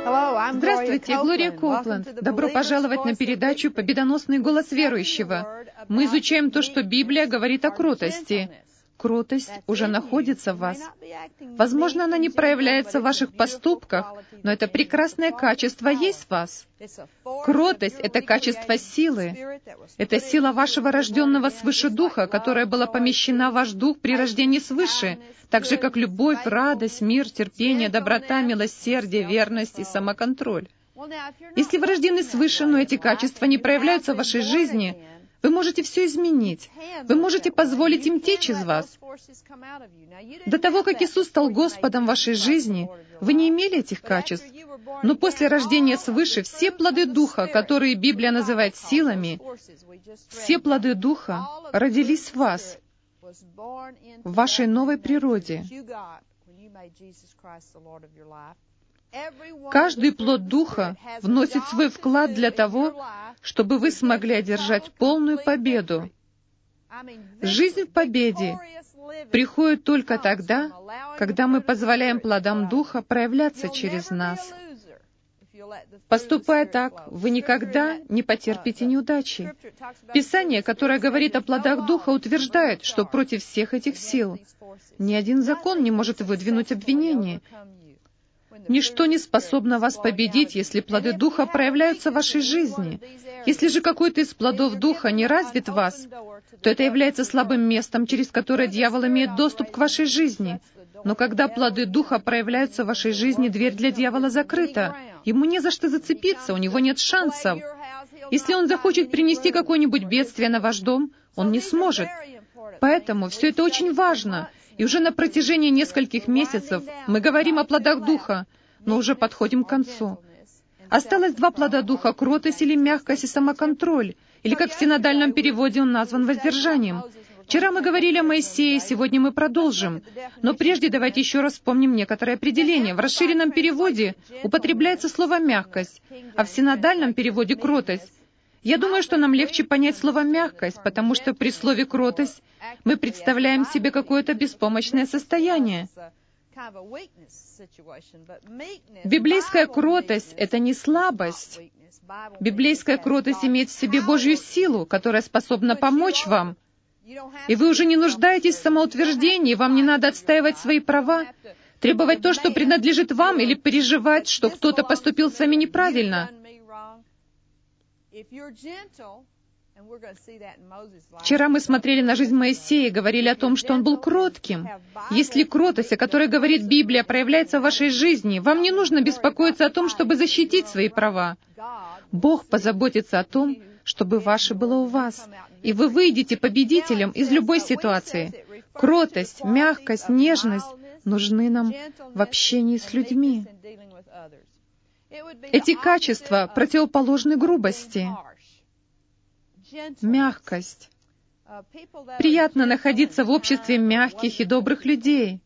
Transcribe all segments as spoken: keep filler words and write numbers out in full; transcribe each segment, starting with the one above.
Здравствуйте, Глория Коупленд. Добро пожаловать на передачу «Победоносный голос верующего». Мы изучаем то, что Библия говорит о кротости. Кротость уже находится в вас. Возможно, она не проявляется в ваших поступках, но это прекрасное качество есть в вас. Кротость — это качество силы. Это сила вашего рожденного свыше духа, которая была помещена в ваш дух при рождении свыше, так же, как любовь, радость, мир, терпение, доброта, милосердие, верность и самоконтроль. Если вы рождены свыше, но эти качества не проявляются в вашей жизни, вы можете все изменить. Вы можете позволить им течь из вас. До того, как Иисус стал Господом вашей жизни, вы не имели этих качеств. Но после рождения свыше все плоды Духа, которые Библия называет силами, все плоды Духа родились в вас, в вашей новой природе. Каждый плод Духа вносит свой вклад для того, чтобы вы смогли одержать полную победу. Жизнь в победе приходит только тогда, когда мы позволяем плодам Духа проявляться через нас. Поступая так, вы никогда не потерпите неудачи. Писание, которое говорит о плодах Духа, утверждает, что против всех этих сил ни один закон не может выдвинуть обвинение. Ничто не способно вас победить, если плоды Духа проявляются в вашей жизни. Если же какой-то из плодов Духа не развит в вас, то это является слабым местом, через которое дьявол имеет доступ к вашей жизни. Но когда плоды Духа проявляются в вашей жизни, дверь для дьявола закрыта. Ему не за что зацепиться, у него нет шансов. Если он захочет принести какое-нибудь бедствие на ваш дом, он не сможет. Поэтому все это очень важно. И уже на протяжении нескольких месяцев мы говорим о плодах Духа, но уже подходим к концу. Осталось два плода Духа — кротость или мягкость и самоконтроль, или, как в синодальном переводе он назван, воздержанием. Вчера мы говорили о Моисее, сегодня мы продолжим. Но прежде давайте еще раз вспомним некоторые определения. В расширенном переводе употребляется слово «мягкость», а в синодальном переводе «кротость». Я думаю, что нам легче понять слово «мягкость», потому что при слове «кротость» мы представляем себе какое-то беспомощное состояние. Библейская кротость — это не слабость. Библейская кротость имеет в себе Божью силу, которая способна помочь вам. И вы уже не нуждаетесь в самоутверждении, вам не надо отстаивать свои права, требовать то, что принадлежит вам, или переживать, что кто-то поступил с вами неправильно. Вчера мы смотрели на жизнь Моисея и говорили о том, что он был кротким. Если кротость, о которой говорит Библия, проявляется в вашей жизни, вам не нужно беспокоиться о том, чтобы защитить свои права. Бог позаботится о том, чтобы ваше было у вас, и вы выйдете победителем из любой ситуации. Кротость, мягкость, нежность нужны нам в общении с людьми. Эти качества противоположны грубости. Мягкость. Приятно находиться в обществе мягких и добрых людей.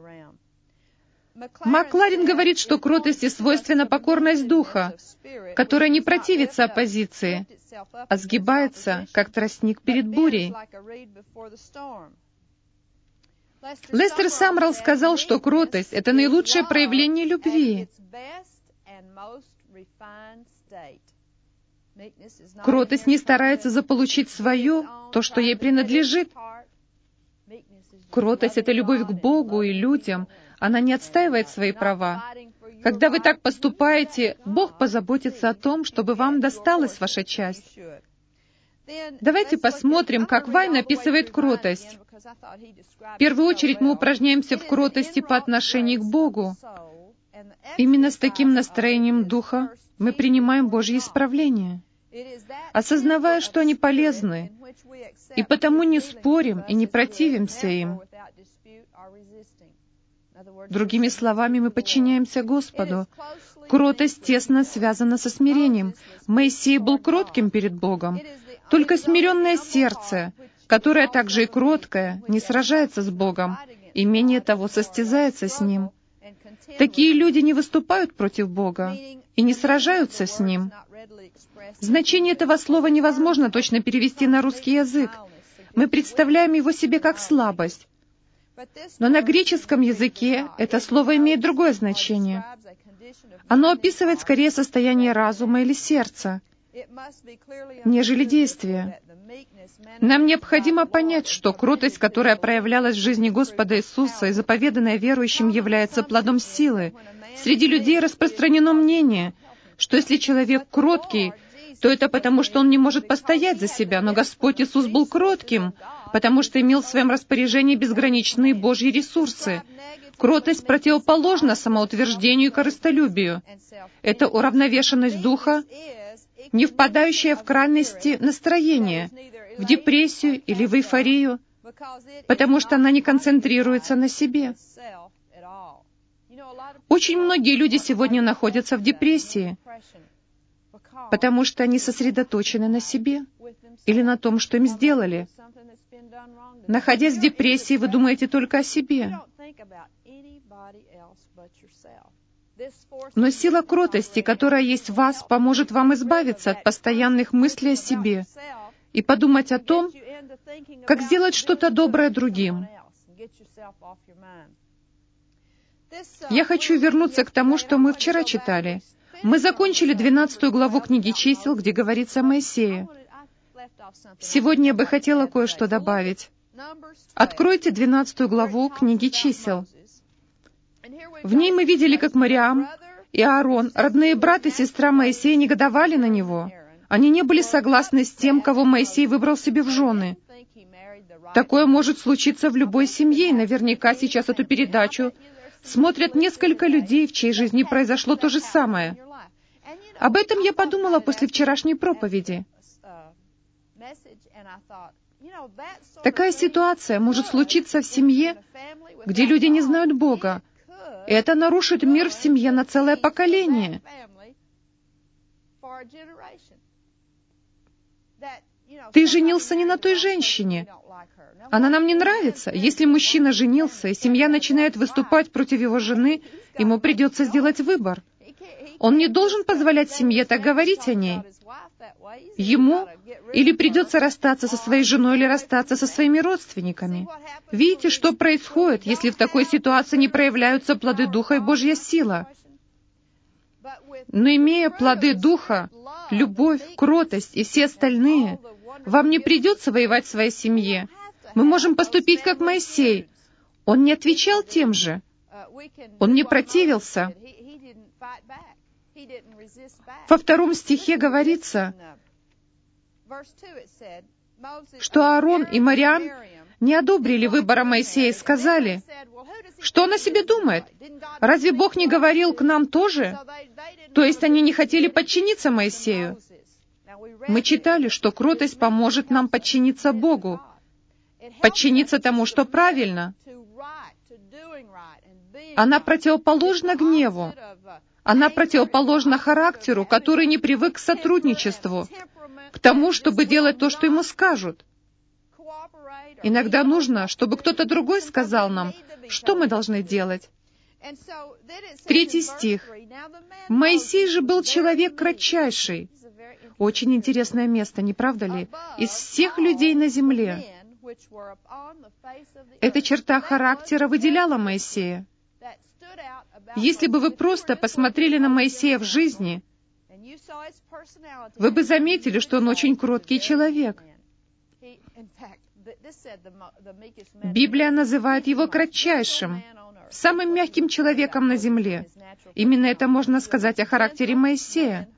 Макларин говорит, что кротости свойственна покорность духа, которая не противится оппозиции, а сгибается, как тростник перед бурей. Лестер Самрелл сказал, что кротость — это наилучшее проявление любви. Кротость не старается заполучить свое, то, что ей принадлежит. Кротость — это любовь к Богу и людям. Она не отстаивает свои права. Когда вы так поступаете, Бог позаботится о том, чтобы вам досталась ваша часть. Давайте посмотрим, как Вайн описывает кротость. В первую очередь мы упражняемся в кротости по отношению к Богу. Именно с таким настроением духа мы принимаем Божье исправление, осознавая, что они полезны, и потому не спорим и не противимся им. Другими словами, мы подчиняемся Господу. Кротость тесно связана со смирением. Моисей был кротким перед Богом. Только смиренное сердце, которое также и кроткое, не сражается с Богом, и менее того состязается с Ним. Такие люди не выступают против Бога и не сражаются с Ним. Значение этого слова невозможно точно перевести на русский язык. Мы представляем его себе как слабость. Но на греческом языке это слово имеет другое значение. Оно описывает скорее состояние разума или сердца, нежели действия. Нам необходимо понять, что кротость, которая проявлялась в жизни Господа Иисуса и заповеданная верующим, является плодом силы. Среди людей распространено мнение, что если человек кроткий, то это потому, что он не может постоять за себя, но Господь Иисус был кротким, потому что имел в своем распоряжении безграничные Божьи ресурсы. Кротость противоположна самоутверждению и корыстолюбию. Это уравновешенность духа, не впадающая в крайности настроения, в депрессию или в эйфорию, потому что она не концентрируется на себе. Очень многие люди сегодня находятся в депрессии, потому что они сосредоточены на себе или на том, что им сделали. Находясь в депрессии, вы думаете только о себе. Но сила кротости, которая есть в вас, поможет вам избавиться от постоянных мыслей о себе и подумать о том, как сделать что-то доброе другим. Я хочу вернуться к тому, что мы вчера читали. Мы закончили двенадцатую главу книги «Чисел», где говорится о Моисее. Сегодня я бы хотела кое-что добавить. Откройте двенадцатую главу книги «Чисел». В ней мы видели, как Мириам и Аарон, родные брат и сестра Моисея, негодовали на него. Они не были согласны с тем, кого Моисей выбрал себе в жены. Такое может случиться в любой семье, и наверняка сейчас эту передачу смотрят несколько людей, в чьей жизни произошло то же самое. Об этом я подумала после вчерашней проповеди. Такая ситуация может случиться в семье, где люди не знают Бога, и это нарушит мир в семье на целое поколение. Ты женился не на той женщине. Она нам не нравится. Если мужчина женился, и семья начинает выступать против его жены, ему придется сделать выбор. Он не должен позволять семье так говорить о ней. Ему или придется расстаться со своей женой, или расстаться со своими родственниками. Видите, что происходит, если в такой ситуации не проявляются плоды Духа и Божья сила? Но имея плоды Духа, любовь, кротость и все остальные, вам не придется воевать в своей семье. Мы можем поступить как Моисей. Он не отвечал тем же. Он не противился. Во втором стихе говорится, что Аарон и Мириам не одобрили выбора Моисея и сказали, что он о себе думает. Разве Бог не говорил к нам тоже? То есть они не хотели подчиниться Моисею. Мы читали, что кротость поможет нам подчиниться Богу, подчиниться тому, что правильно. Она противоположна гневу. Она противоположна характеру, который не привык к сотрудничеству, к тому, чтобы делать то, что ему скажут. Иногда нужно, чтобы кто-то другой сказал нам, что мы должны делать. Третий стих. «Моисей же был человек кратчайший». Очень интересное место, не правда ли? «Из всех людей на земле». Эта черта характера выделяла Моисея. Если бы вы просто посмотрели на Моисея в жизни, вы бы заметили, что он очень кроткий человек. Библия называет его кратчайшим, самым мягким человеком на земле. Именно это можно сказать о характере Моисея.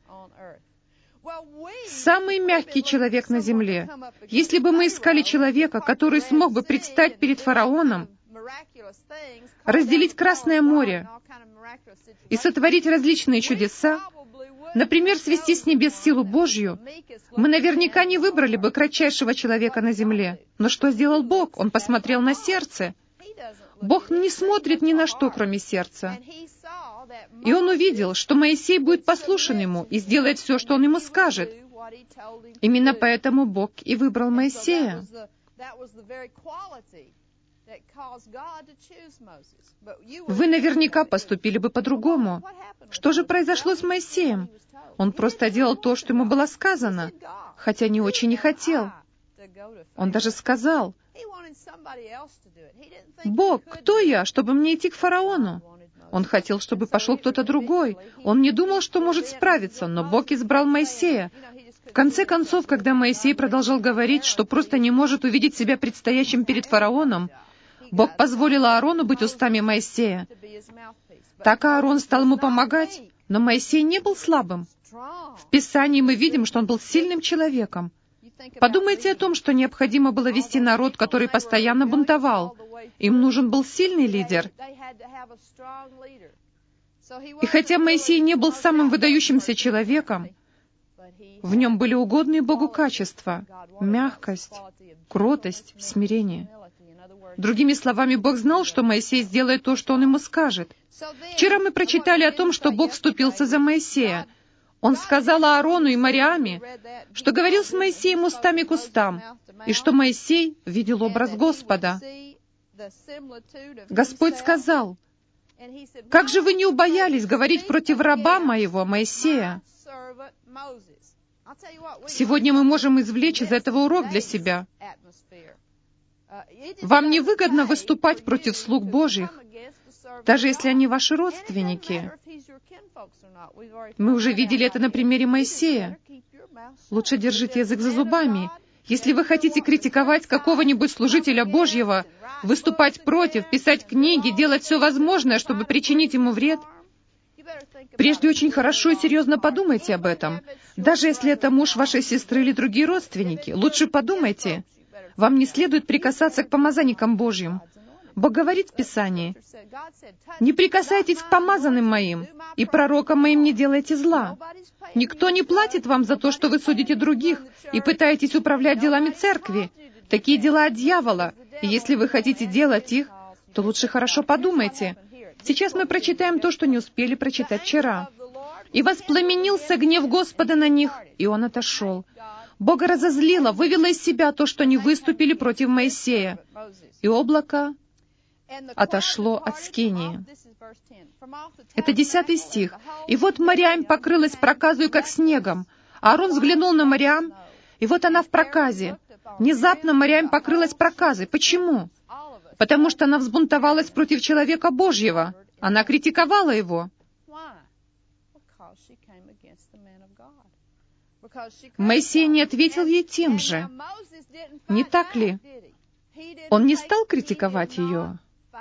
Самый мягкий человек на земле. Если бы мы искали человека, который смог бы предстать перед фараоном, разделить Красное море и сотворить различные чудеса, например, свести с небес силу Божью, мы наверняка не выбрали бы кратчайшего человека на земле. Но что сделал Бог? Он посмотрел на сердце. Бог не смотрит ни на что, кроме сердца. И Он увидел, что Моисей будет послушен Ему и сделает все, что Он ему скажет. Именно поэтому Бог и выбрал Моисея. Вы наверняка поступили бы по-другому. Что же произошло с Моисеем? Он просто делал то, что ему было сказано, хотя не очень и хотел. Он даже сказал, «Бог, кто я, чтобы мне идти к фараону?» Он хотел, чтобы пошел кто-то другой. Он не думал, что может справиться, но Бог избрал Моисея. В конце концов, когда Моисей продолжал говорить, что просто не может увидеть себя предстоящим перед фараоном, Бог позволил Аарону быть устами Моисея. Так Аарон стал ему помогать, но Моисей не был слабым. В Писании мы видим, что он был сильным человеком. Подумайте о том, что необходимо было вести народ, который постоянно бунтовал. Им нужен был сильный лидер. И хотя Моисей не был самым выдающимся человеком, в нем были угодные Богу качества — мягкость, кротость, смирение. Другими словами, Бог знал, что Моисей сделает то, что Он ему скажет. Вчера мы прочитали о том, что Бог вступился за Моисея. Он сказал Аарону и Мариаме, что говорил с Моисеем устами к устам, и что Моисей видел образ Господа. Господь сказал: «Как же вы не убоялись говорить против раба моего, Моисея?» Сегодня мы можем извлечь из этого урок для себя. Вам не выгодно выступать против слуг Божьих, даже если они ваши родственники. Мы уже видели это на примере Моисея. Лучше держите язык за зубами. Если вы хотите критиковать какого-нибудь служителя Божьего, выступать против, писать книги, делать все возможное, чтобы причинить ему вред, прежде очень хорошо и серьезно подумайте об этом. Даже если это муж вашей сестры или другие родственники, лучше подумайте. Вам не следует прикасаться к помазанникам Божьим. Бог говорит в Писании: «Не прикасайтесь к помазанным моим, и пророкам моим не делайте зла». Никто не платит вам за то, что вы судите других и пытаетесь управлять делами церкви. Такие дела от дьявола, и если вы хотите делать их, то лучше хорошо подумайте. Сейчас мы прочитаем то, что не успели прочитать вчера. «И воспламенился гнев Господа на них, и он отошел». Бога разозлило, вывело из себя то, что они выступили против Моисея. И облако отошло от скинии. Это десятый стих. «И вот Мариам покрылась проказою, как снегом. Аарон взглянул на Мариам, и вот она в проказе. Внезапно Мариам покрылась проказой. Почему? Потому что она взбунтовалась против человека Божьего. Она критиковала его. Моисей не ответил ей тем же. Не так ли? Он не стал критиковать ее.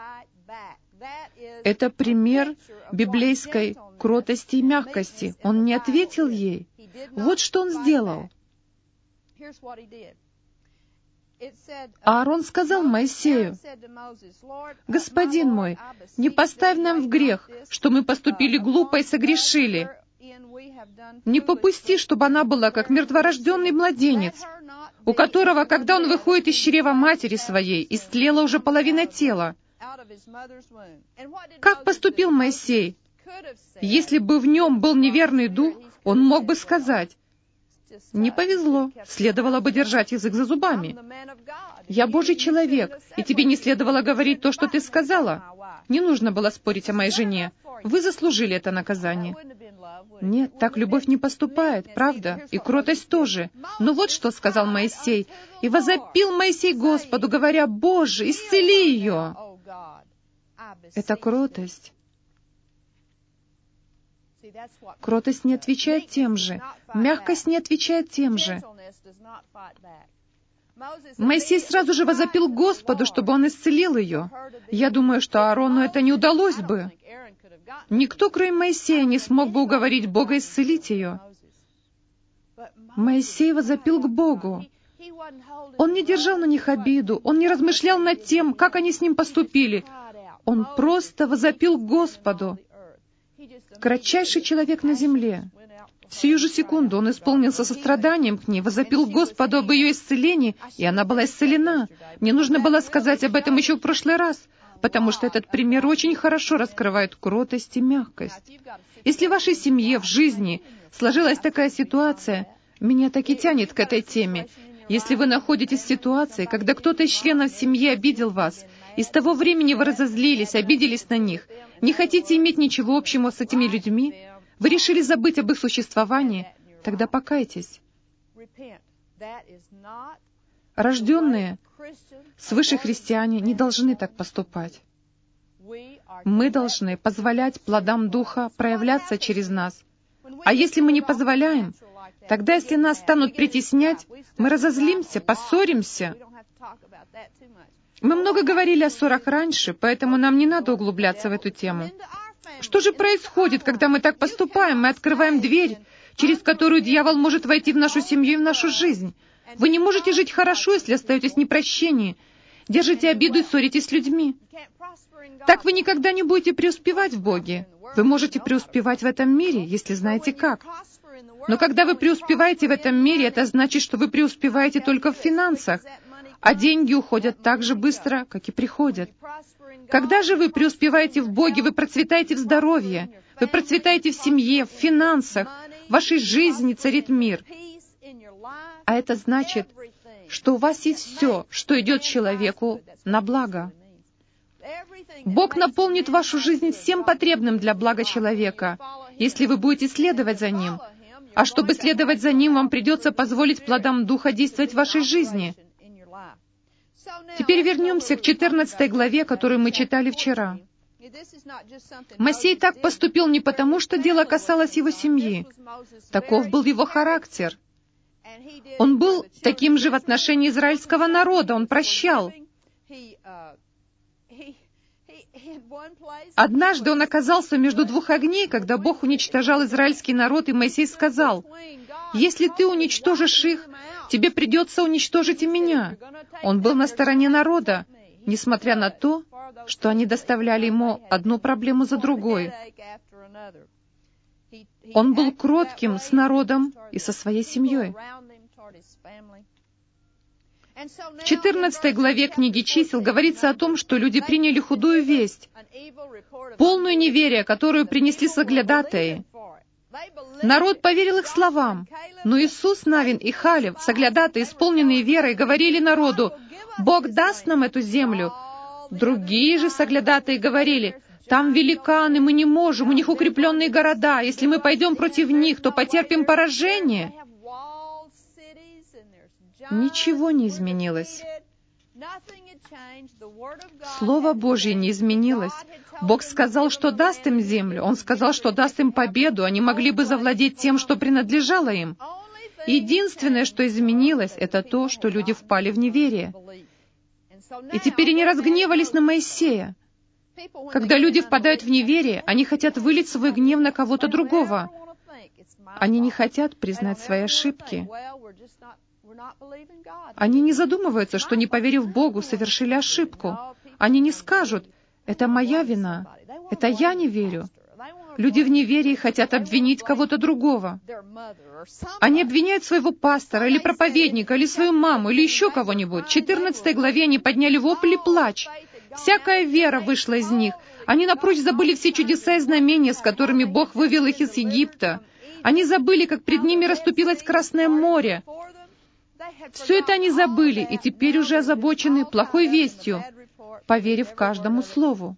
Это пример библейской кротости и мягкости. Он не ответил ей. Вот что он сделал. Аарон сказал Моисею: «Господин мой, не поставь нам в грех, что мы поступили глупо и согрешили. Не попусти, чтобы она была как мертворожденный младенец, у которого, когда он выходит из чрева матери своей, истлела уже половина тела». Как поступил Моисей? Если бы в нем был неверный дух, он мог бы сказать: «Не повезло, следовало бы держать язык за зубами. Я Божий человек, и тебе не следовало говорить то, что ты сказала. Не нужно было спорить о моей жене. Вы заслужили это наказание». Нет, так любовь не поступает, правда? И кротость тоже. Но вот что сказал Моисей. «И возопил Моисей Господу, говоря: Боже, исцели ее». Это кротость. Кротость не отвечает тем же. Мягкость не отвечает тем же. Моисей сразу же возопил Господу, чтобы он исцелил ее. Я думаю, что Аарону это не удалось бы. Никто, кроме Моисея, не смог бы уговорить Бога исцелить ее. Моисей возопил к Богу. Он не держал на них обиду, он не размышлял над тем, как они с ним поступили. Он просто возопил к Господу. Кратчайший человек на земле. В сию же секунду он исполнился состраданием к ней, возопил к Господу об ее исцелении, и она была исцелена. Мне нужно было сказать об этом еще в прошлый раз, потому что этот пример очень хорошо раскрывает кротость и мягкость. Если в вашей семье, в жизни сложилась такая ситуация, меня так и тянет к этой теме. Если вы находитесь в ситуации, когда кто-то из членов семьи обидел вас, и с того времени вы разозлились, обиделись на них, не хотите иметь ничего общего с этими людьми, вы решили забыть об их существовании, тогда покайтесь. Рожденные свыше христиане не должны так поступать. Мы должны позволять плодам Духа проявляться через нас. А если мы не позволяем, тогда, если нас станут притеснять, мы разозлимся, поссоримся. Мы много говорили о ссорах раньше, поэтому нам не надо углубляться в эту тему. Что же происходит, когда мы так поступаем? Мы открываем дверь, через которую дьявол может войти в нашу семью и в нашу жизнь. Вы не можете жить хорошо, если остаетесь в непрощении, держите обиду и ссоритесь с людьми. Так вы никогда не будете преуспевать в Боге. Вы можете преуспевать в этом мире, если знаете как. Но когда вы преуспеваете в этом мире, это значит, что вы преуспеваете только в финансах, а деньги уходят так же быстро, как и приходят. Когда же вы преуспеваете в Боге, вы процветаете в здоровье, вы процветаете в семье, в финансах, в вашей жизни царит мир. А это значит, что у вас есть все, что идет человеку на благо. Бог наполнит вашу жизнь всем потребным для блага человека, если вы будете следовать за Ним. А чтобы следовать за Ним, вам придется позволить плодам Духа действовать в вашей жизни. Теперь вернемся к четырнадцатой главе, которую мы читали вчера. Моисей так поступил не потому, что дело касалось его семьи. Таков был его характер. Он был таким же в отношении израильского народа, он прощал. Однажды он оказался между двух огней, когда Бог уничтожал израильский народ, и Моисей сказал: «Если ты уничтожишь их, тебе придется уничтожить и меня». Он был на стороне народа, несмотря на то, что они доставляли ему одну проблему за другой. Он был кротким с народом и со своей семьей. В четырнадцатой главе книги «Чисел» говорится о том, что люди приняли худую весть, полную неверия, которую принесли соглядатаи. Народ поверил их словам, но Иисус Навин и Халев, соглядатаи, исполненные верой, говорили народу: «Бог даст нам эту землю». Другие же соглядатаи говорили: «Там великаны, мы не можем, у них укрепленные города, если мы пойдем против них, то потерпим поражение». Ничего не изменилось. Слово Божье не изменилось. Бог сказал, что даст им землю. Он сказал, что даст им победу. Они могли бы завладеть тем, что принадлежало им. Единственное, что изменилось, это то, что люди впали в неверие. И теперь они разгневались на Моисея. Когда люди впадают в неверие, они хотят вылить свой гнев на кого-то другого. Они не хотят признать свои ошибки. Они не задумываются, что, не поверив Богу, совершили ошибку. Они не скажут: «Это моя вина, это я не верю». Люди в неверии хотят обвинить кого-то другого. Они обвиняют своего пастора, или проповедника, или свою маму, или еще кого-нибудь. В четырнадцатой главе они подняли вопль и плач. Всякая вера вышла из них. Они напрочь забыли все чудеса и знамения, с которыми Бог вывел их из Египта. Они забыли, как пред ними расступилось Красное море. Все это они забыли, и теперь уже озабочены плохой вестью, поверив каждому слову.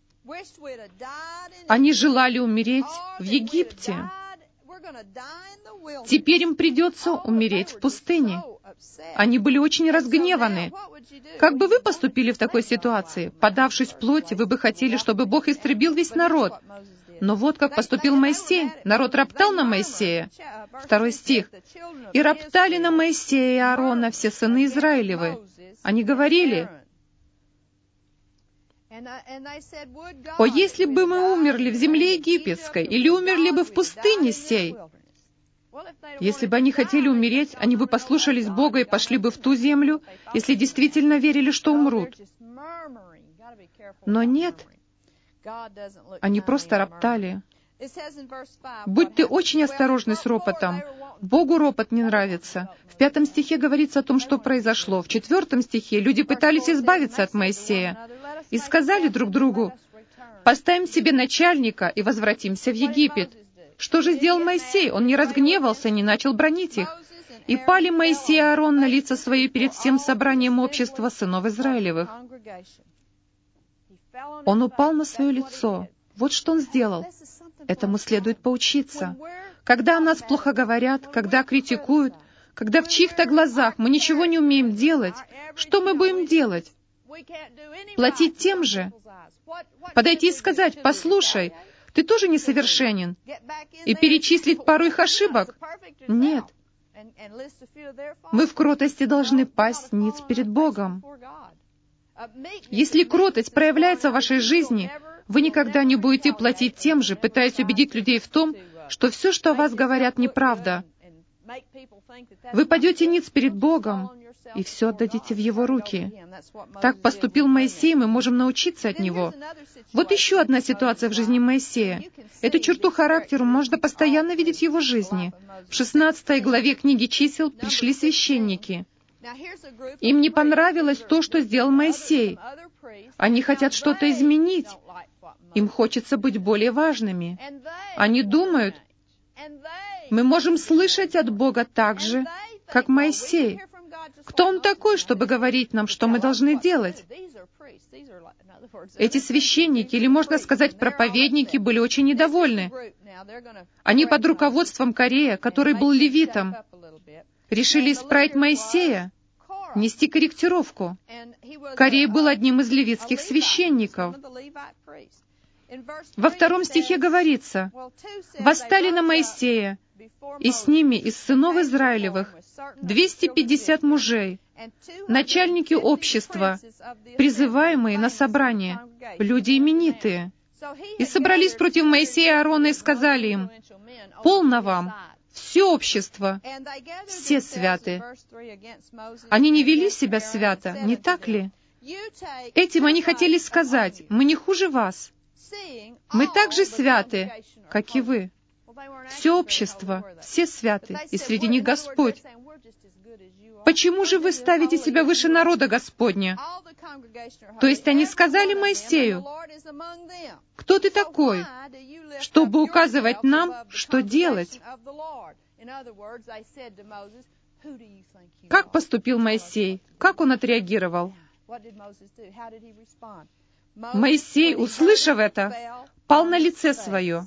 Они желали умереть в Египте. Теперь им придется умереть в пустыне. Они были очень разгневаны. Как бы вы поступили в такой ситуации? Подавшись в плоти, вы бы хотели, чтобы Бог истребил весь народ. Но вот как поступил Моисей. Народ роптал на Моисея. Второй стих. «И роптали на Моисея и Аарона все сыны Израилевы». Они говорили: «О, если бы мы умерли в земле египетской, или умерли бы в пустыне сей!» Если бы они хотели умереть, они бы послушались Бога и пошли бы в ту землю, если действительно верили, что умрут. Но нет, они просто роптали. Будь ты очень осторожный с ропотом. Богу ропот не нравится. В пятом стихе говорится о том, что произошло. В четвертом стихе люди пытались избавиться от Моисея и сказали друг другу: «Поставим себе начальника и возвратимся в Египет». Что же сделал Моисей? Он не разгневался, не начал бронить их. «И пали Моисей и Аарон на лица свои перед всем собранием общества сынов Израилевых». Он упал на свое лицо. Вот что он сделал. Этому следует поучиться. Когда о нас плохо говорят, когда критикуют, когда в чьих-то глазах мы ничего не умеем делать, что мы будем делать? Платить тем же? Подойти и сказать: «Послушай, ты тоже несовершенен», и перечислить пару их ошибок? Нет. Вы в кротости должны пасть ниц перед Богом. Если кротость проявляется в вашей жизни, вы никогда не будете платить тем же, пытаясь убедить людей в том, что все, что о вас говорят, неправда. Вы падете ниц перед Богом и все отдадите в Его руки. Так поступил Моисей, мы можем научиться от него. Вот еще одна ситуация в жизни Моисея. Эту черту характера можно постоянно видеть в его жизни. В шестнадцатой главе книги «Чисел» пришли священники. Им не понравилось то, что сделал Моисей. Они хотят что-то изменить. Им хочется быть более важными. Они думают: мы можем слышать от Бога так же, как Моисей. Кто он такой, чтобы говорить нам, что мы должны делать? Эти священники, или можно сказать, проповедники, были очень недовольны. Они под руководством Корея, который был левитом, решили исправить Моисея, нести корректировку. Корей был одним из левитских священников. Во втором стихе говорится: «Восстали на Моисея, и с ними из сынов Израилевых двести пятьдесят мужей, начальники общества, призываемые на собрание, люди именитые. И собрались против Моисея и Аарона и сказали им: полно вам, все общество, все святы». Они не вели себя свято, не так ли? Этим они хотели сказать: мы не хуже вас. Мы так же святы, как и вы. Все общество, все святы, и среди них Господь. Почему же вы ставите себя выше народа Господня? То есть они сказали Моисею: кто ты такой, чтобы указывать нам, что делать? Как поступил Моисей? Как он отреагировал? Моисей, услышав это, пал на лице свое.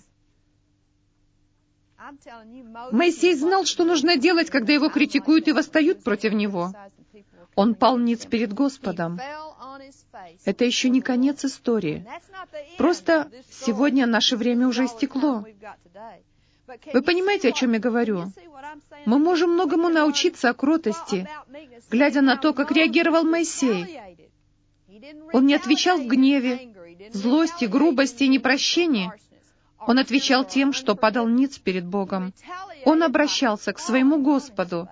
Моисей знал, что нужно делать, когда его критикуют и восстают против него. Он пал ниц перед Господом. Это еще не конец истории. Просто сегодня наше время уже истекло. Вы понимаете, о чем я говорю? Мы можем многому научиться о кротости, глядя на то, как реагировал Моисей. Он не отвечал в гневе, злости, грубости и непрощении. Он отвечал тем, что падал ниц перед Богом. Он обращался к своему Господу.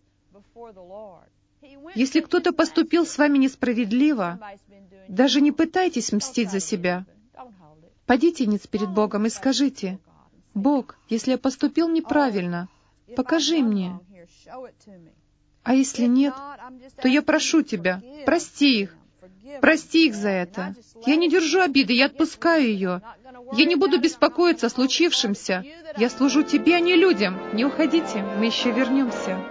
Если кто-то поступил с вами несправедливо, даже не пытайтесь мстить за себя. Падите ниц перед Богом и скажите: «Бог, если я поступил неправильно, покажи мне. А если нет, то я прошу Тебя, прости их. Прости их за это. Я не держу обиды, я отпускаю ее. Я не буду беспокоиться о случившемся. Я служу Тебе, а не людям. Не уходите, мы еще вернемся».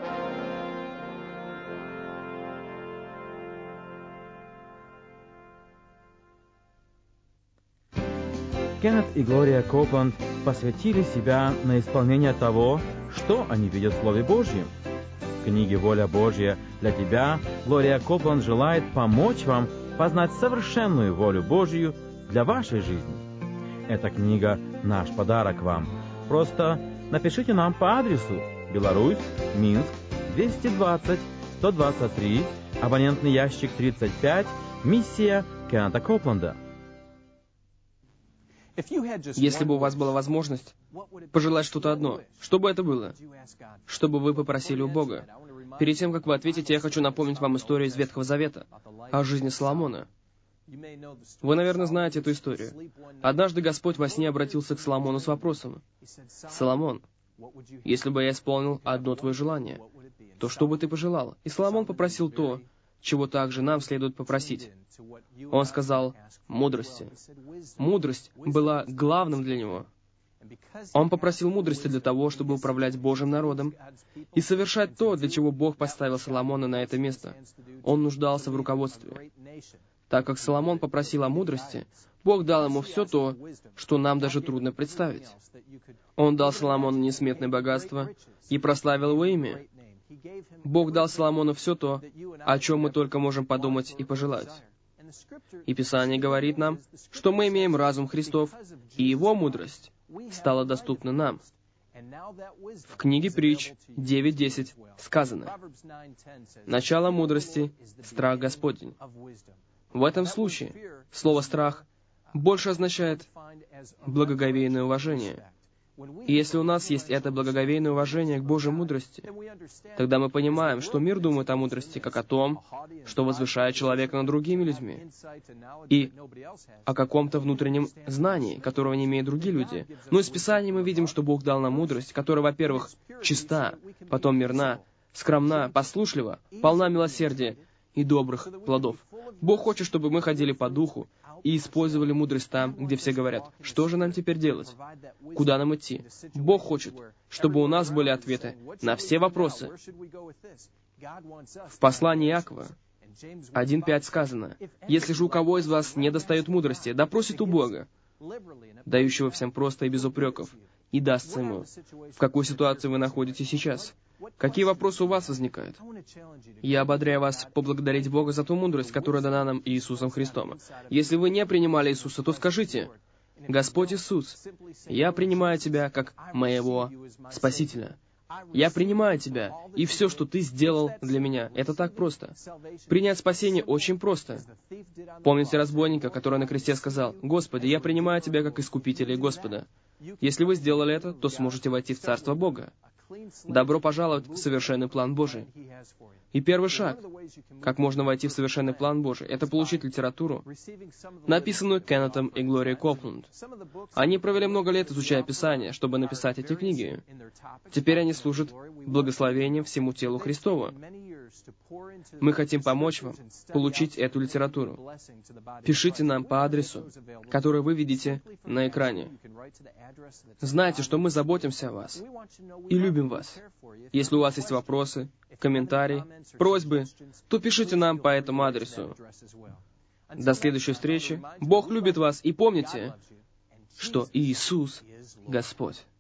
Кеннет и Глория Копланд посвятили себя на исполнение того, что они видят в Слове Божьем. В книге «Воля Божья для тебя» Глория Копланд желает помочь вам познать совершенную волю Божью для вашей жизни. Эта книга — наш подарок вам. Просто напишите нам по адресу: Беларусь, Минск, двести двадцать, сто двадцать три, абонентный ящик тридцать пять, миссия Кеннета Копланда. Если бы у вас была возможность пожелать что-то одно, что бы это было? Что бы вы попросили у Бога? Перед тем, как вы ответите, я хочу напомнить вам историю из Ветхого Завета о жизни Соломона. Вы, наверное, знаете эту историю. Однажды Господь во сне обратился к Соломону с вопросом: «Соломон, если бы я исполнил одно твое желание, то что бы ты пожелал?» И Соломон попросил то, чего также нам следует попросить. Он сказал: мудрости. Мудрость была главным для него. Он попросил мудрости для того, чтобы управлять Божьим народом и совершать то, для чего Бог поставил Соломона на это место. Он нуждался в руководстве. Так как Соломон попросил о мудрости, Бог дал ему все то, что нам даже трудно представить. Он дал Соломону несметное богатство и прославил его имя. Бог дал Соломону все то, о чем мы только можем подумать и пожелать. И Писание говорит нам, что мы имеем разум Христов, и Его мудрость стала доступна нам. В книге Притч девять десять сказано: «Начало мудрости — страх Господень». В этом случае слово «страх» больше означает благоговейное уважение. И если у нас есть это благоговейное уважение к Божьей мудрости, тогда мы понимаем, что мир думает о мудрости как о том, что возвышает человека над другими людьми, и о каком-то внутреннем знании, которого не имеют другие люди. Но из Писания мы видим, что Бог дал нам мудрость, которая, во-первых, чиста, потом мирна, скромна, послушлива, полна милосердия и добрых плодов. Бог хочет, чтобы мы ходили по духу и использовали мудрость там, где все говорят: что же нам теперь делать? Куда нам идти? Бог хочет, чтобы у нас были ответы на все вопросы. В послании Иакова один пять сказано: «Если же у кого из вас не достает мудрости, да просит у Бога, дающего всем просто и без упреков, и дастся ему». В какой ситуации вы находитесь сейчас? Какие вопросы у вас возникают? Я ободряю вас поблагодарить Бога за ту мудрость, которая дана нам Иисусом Христом. Если вы не принимали Иисуса, то скажите: «Господь Иисус, я принимаю Тебя как моего Спасителя. Я принимаю Тебя, и все, что Ты сделал для меня». Это так просто. Принять спасение очень просто. Помните разбойника, который на кресте сказал: «Господи, я принимаю Тебя как Искупителя и Господа». Если вы сделали это, то сможете войти в Царство Бога. Добро пожаловать в совершенный план Божий. И первый шаг, как можно войти в совершенный план Божий, это получить литературу, написанную Кеннетом и Глорией Копланд. Они провели много лет, изучая Писание, чтобы написать эти книги. Теперь они служат благословением всему телу Христову. Мы хотим помочь вам получить эту литературу. Пишите нам по адресу, который вы видите на экране. Знайте, что мы заботимся о вас и любим вас. Если у вас есть вопросы, комментарии, просьбы, то пишите нам по этому адресу. До следующей встречи. Бог любит вас, и помните, что Иисус Господь.